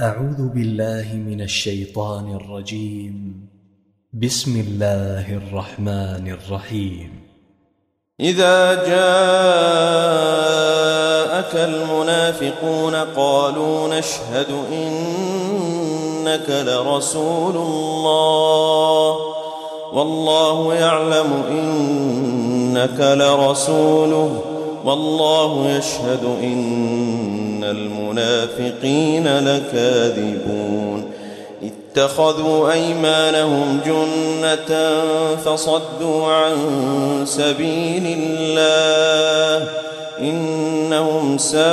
أعوذ بالله من الشيطان الرجيم. بسم الله الرحمن الرحيم. إذا جاءك المنافقون قالوا نشهد إنك لرسول الله والله يعلم إنك لرسوله والله يشهد إن المنافقين لكاذبون. اتخذوا أيمانهم جنة فصدوا عن سبيل الله إنهم ساء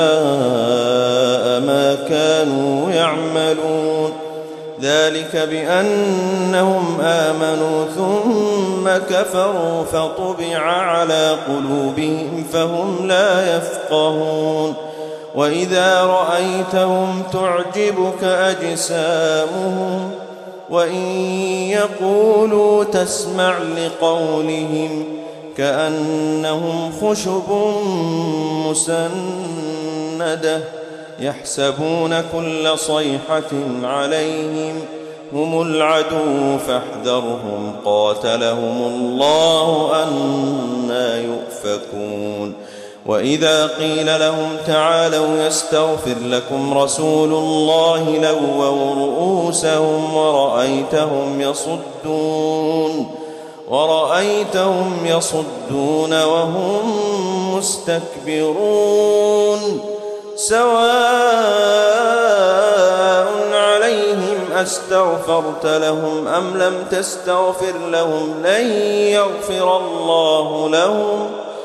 ما كانوا يعملون. ذلك بأنهم آمنوا ثم كفروا فطبع على قلوبهم فهم لا يفقهون. وإذا رأيتهم تعجبك أجسامهم وإن يقولوا تسمع لقولهم كأنهم خشب مسندة يحسبون كل صيحة عليهم هم العدو فاحذرهم قاتلهم الله أنى يؤفكون. وإذا قيل لهم تعالوا يستغفر لكم رسول الله لووا رؤوسهم ورأيتهم يصدون وهم مستكبرون. سواء عليهم أستغفرت لهم أم لم تستغفر لهم لن يغفر الله لهم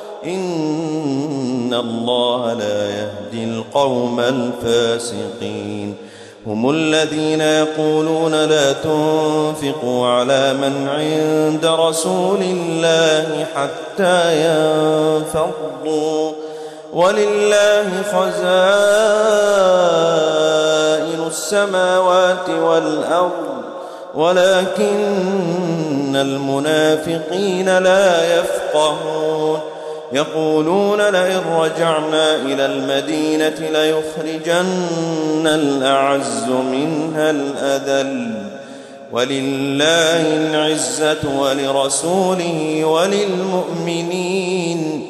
إن الله لا يهدي القوم الفاسقين. هم الذين يقولون لا تنفقوا على من عند رسول الله حتى ينفضوا ولله خزائن السماوات والأرض ولكن المنافقين لا يفقهون. يقولون لئن رجعنا إلى المدينة ليخرجن الأعز منها الأذل ولله العزة ولرسوله وللمؤمنين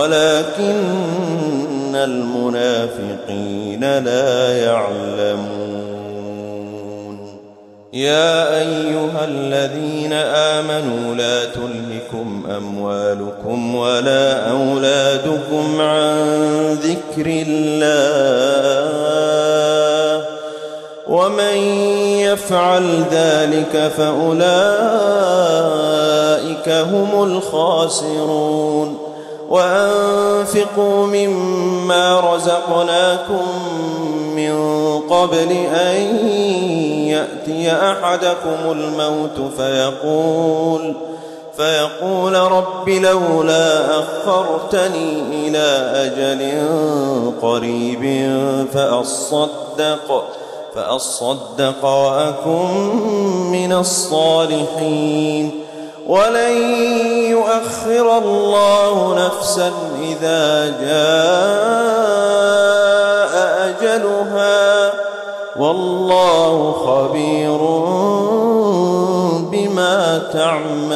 ولكن المنافقين لا يعلمون. يا أيها الذين آمنوا لا تلهكم أموالكم ولا أولادكم عن ذكر الله ومن يفعل ذلك فأولئك هم الخاسرون. وأنفقوا مما رزقناكم من قبل أن يأتي أحدكم الموت فيقول رب لولا أخرتني إلى أجل قريب فأصدق وأكن من الصالحين. ولن يؤخر الله نفسا إذا جاء أجلها والله خبير بما تعملون.